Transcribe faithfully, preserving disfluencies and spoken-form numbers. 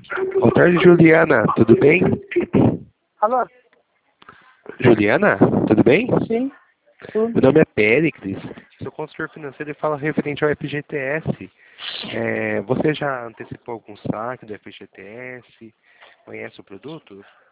Boa tarde, Juliana. Tudo bem? Alô? Juliana, tudo bem? Sim, Meu tudo. nome é Péricles, sou consultor financeiro e falo referente ao F G T S. É, você já antecipou algum saque do F G T S? Conhece o produto?